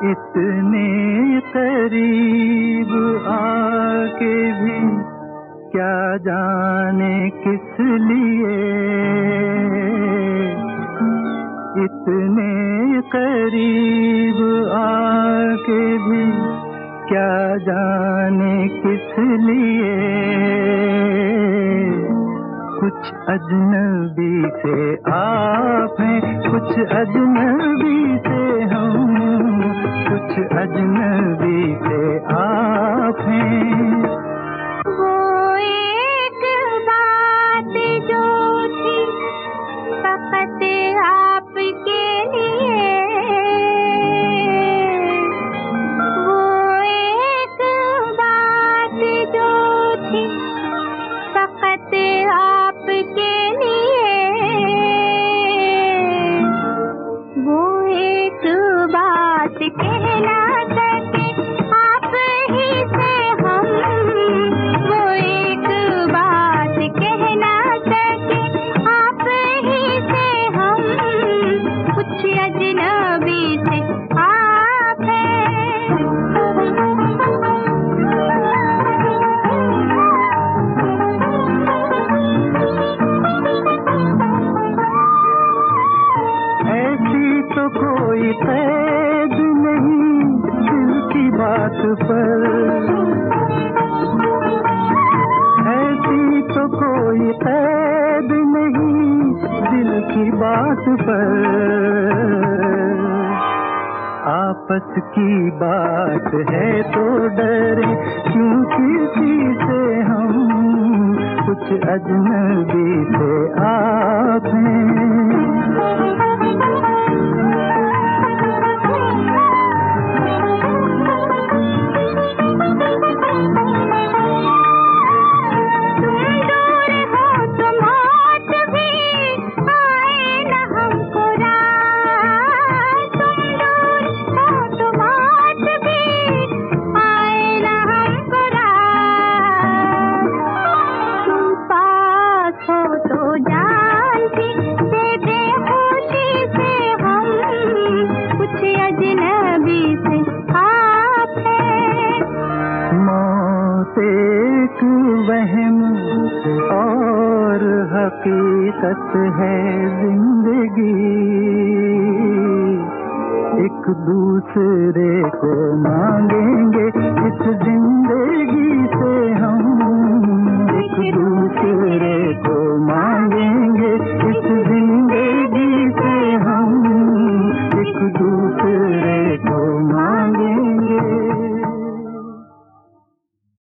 इतने करीब आके भी क्या जाने किस लिए, इतने करीब आके भी क्या जाने किस लिए, कुछ अजनबी से आप हैं, कुछ अजनबी से हम, कुछ अजनबी से आप हैं। वो एक बात जो थी फकत आपके लिए, वो एक बात जो थी फकत आपके लिए, वो एक बात कहना सके आप ही से हम, वो एक बात कहना सके आप ही से हम, कुछ अजनबी से आप हैं। ऐसी तो कोई कैद नहीं दिल की बात पर, ऐसी तो कोई कैद नहीं दिल की बात पर, आपस की बात है तो डरे क्यों किसी से हम, कुछ अजनबी से आप हैं। एक वहम और हकीकत है जिंदगी, एक दूसरे को मांगेंगे इस जिंदगी से।